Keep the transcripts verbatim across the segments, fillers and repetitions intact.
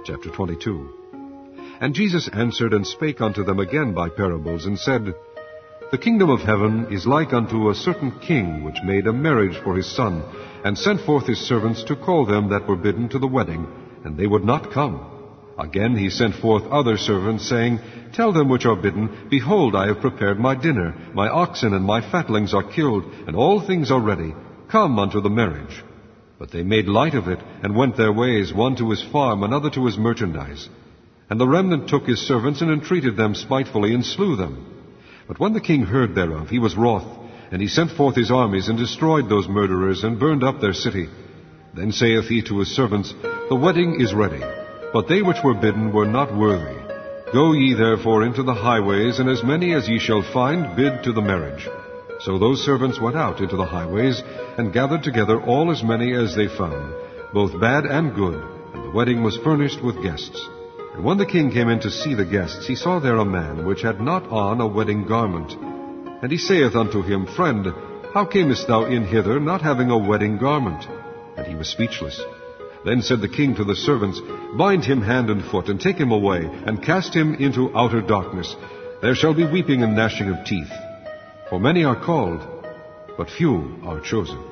chapter twenty-two. And Jesus answered and spake unto them again by parables, and said, The kingdom of heaven is like unto a certain king, which made a marriage for his son, and sent forth his servants to call them that were bidden to the wedding, and they would not come. Again he sent forth other servants, saying, Tell them which are bidden, Behold, I have prepared my dinner. My oxen and my fatlings are killed, and all things are ready. Come unto the marriage. But they made light of it, and went their ways, one to his farm, another to his merchandise. And the remnant took his servants, and entreated them spitefully, and slew them. But when the king heard thereof, he was wroth, and he sent forth his armies, and destroyed those murderers, and burned up their city. Then saith he to his servants, The wedding is ready, but they which were bidden were not worthy. Go ye therefore into the highways, and as many as ye shall find, bid to the marriage. So those servants went out into the highways, and gathered together all as many as they found, both bad and good, and the wedding was furnished with guests. And when the king came in to see the guests, he saw there a man which had not on a wedding garment. And he saith unto him, Friend, how camest thou in hither, not having a wedding garment? And he was speechless. Then said the king to the servants, Bind him hand and foot, and take him away, and cast him into outer darkness. There shall be weeping and gnashing of teeth. For many are called, but few are chosen.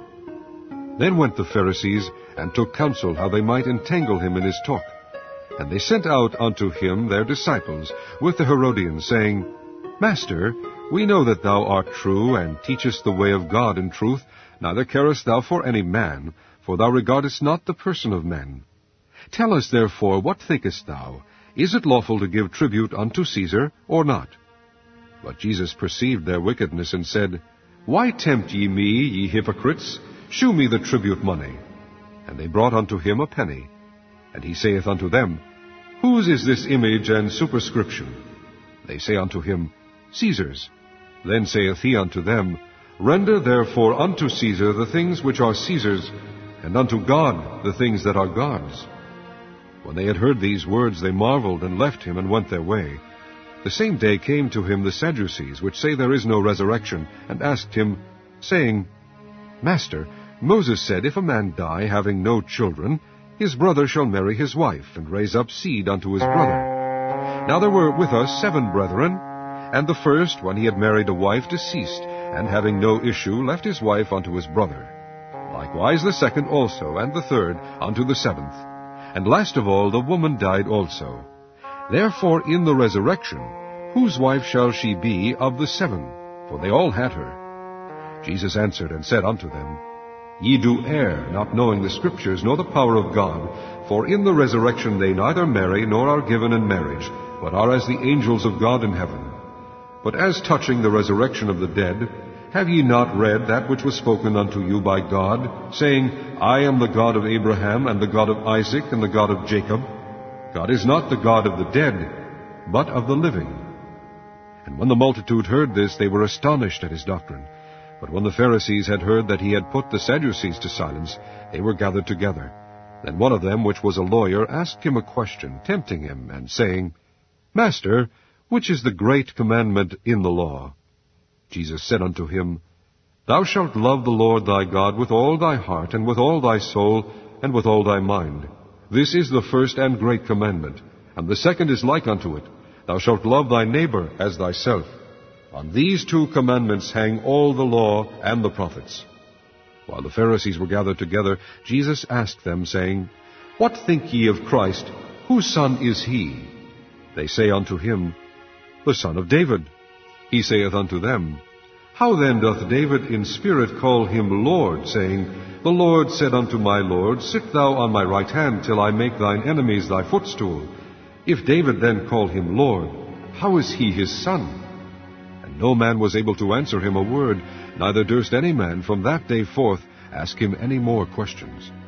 Then went the Pharisees, and took counsel how they might entangle him in his talk. And they sent out unto him their disciples with the Herodians, saying, Master, we know that thou art true, and teachest the way of God in truth, neither carest thou for any man, for thou regardest not the person of men. Tell us therefore, what thinkest thou? Is it lawful to give tribute unto Caesar, or not? But Jesus perceived their wickedness, and said, Why tempt ye me, ye hypocrites? Shew me the tribute money. And they brought unto him a penny. And he saith unto them, Whose is this image and superscription? They say unto him, Caesar's. Then saith he unto them, Render therefore unto Caesar the things which are Caesar's, and unto God the things that are God's. When they had heard these words, they marveled, and left him, and went their way. The same day came to him the Sadducees, which say there is no resurrection, and asked him, saying, Master, Moses said, If a man die, having no children, his brother shall marry his wife, and raise up seed unto his brother. Now there were with us seven brethren, and the first, when he had married a wife, deceased, and having no issue, left his wife unto his brother. Likewise the second also, and the third, unto the seventh. And last of all, the woman died also. Therefore in the resurrection, whose wife shall she be of the seven? For they all had her. Jesus answered and said unto them, Ye do err, not knowing the Scriptures, nor the power of God. For in the resurrection they neither marry, nor are given in marriage, but are as the angels of God in heaven. But as touching the resurrection of the dead, have ye not read that which was spoken unto you by God, saying, I am the God of Abraham, and the God of Isaac, and the God of Jacob? God is not the God of the dead, but of the living. And when the multitude heard this, they were astonished at his doctrine. But when the Pharisees had heard that he had put the Sadducees to silence, they were gathered together. Then one of them, which was a lawyer, asked him a question, tempting him, and saying, Master, which is the great commandment in the law? Jesus said unto him, Thou shalt love the Lord thy God with all thy heart, and with all thy soul, and with all thy mind. This is the first and great commandment. And the second is like unto it, Thou shalt love thy neighbor as thyself. On these two commandments hang all the law and the prophets. While the Pharisees were gathered together, Jesus asked them, saying, What think ye of Christ? Whose son is he? They say unto him, The son of David. He saith unto them, How then doth David in spirit call him Lord, saying, The Lord said unto my Lord, Sit thou on my right hand, till I make thine enemies thy footstool. If David then call him Lord, how is he his son? And no man was able to answer him a word, neither durst any man from that day forth ask him any more questions.